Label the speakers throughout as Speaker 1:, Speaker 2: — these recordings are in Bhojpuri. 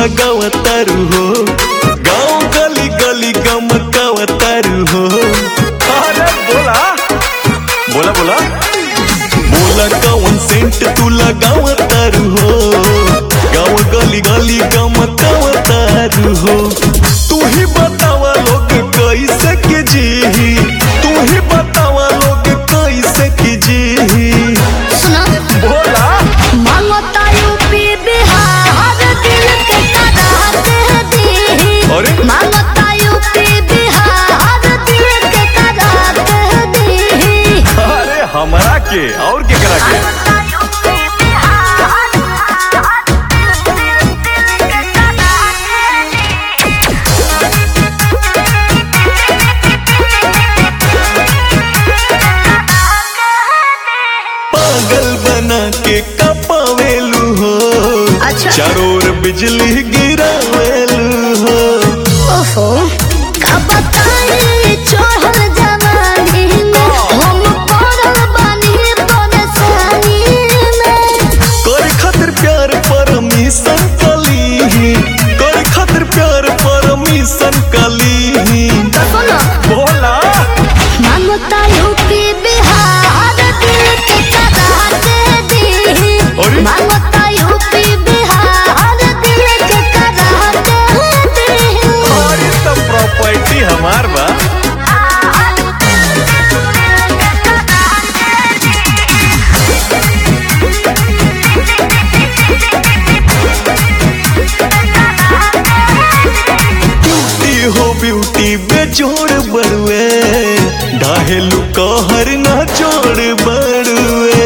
Speaker 1: लगावतारू हो, गाँव गली गली गमकावतारू हो।
Speaker 2: अरे बोला बोला बोला
Speaker 1: बोला कौन सेंट तू लगावतारू हो, गाँव गली गली गमकावतारू हो। तू ही बतावा लोग कैसे के जी, तू ही बतावा लोग कैसे के जी।
Speaker 3: सुनो
Speaker 2: बोला
Speaker 3: मांगता यूपी बिहार दिल के कराते दी।
Speaker 1: अरे
Speaker 3: मांगता यूपी बिहार दिल के कराते दी।
Speaker 2: अरे हमरा के और के करा के
Speaker 1: पागल बना के कपावेलू हो,
Speaker 3: अच्छा।
Speaker 1: चारों ओर बिजली गिरावेलू हो।
Speaker 3: ओहो का बताई चढ़ल जवानी में हम पड़ल बानी परेशानी में।
Speaker 1: कर खातिर प्यार परमिशन कली, कर खातिर प्यार परमिशन कली।
Speaker 3: सुनो
Speaker 2: बोला
Speaker 3: मांगता यूपी बिहार दिल के कराते दी।
Speaker 1: अरे?
Speaker 3: मांगता यूपी बिहार दिल के कराते दी।
Speaker 2: और ये सब प्रॉपर्टी हमार बा।
Speaker 1: ब्यूटी हो ब्यूटी बेजोड़ बड़ुए, ढाहेलू कहर ना जोड़ बड़ुए।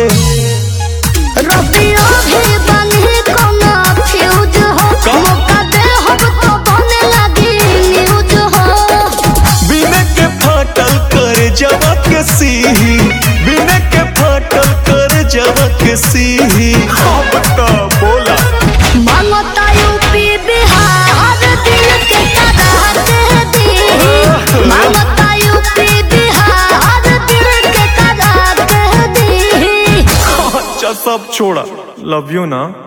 Speaker 3: रबियो भी बनी कोनो फ्यूज हो। मौका दे हम तो बने लगी न्यूज हो।
Speaker 1: बिना के फाटल कर जवा के सीही, बिना के फाटल कर जवा के सीही।
Speaker 2: अब तो बोला
Speaker 3: मांगता यूपी बिहार दिल के कराते दी। मांगता यूपी बिहार दिल के कराते दी।
Speaker 2: अच्छा सब छोड़ा, लव यू ना।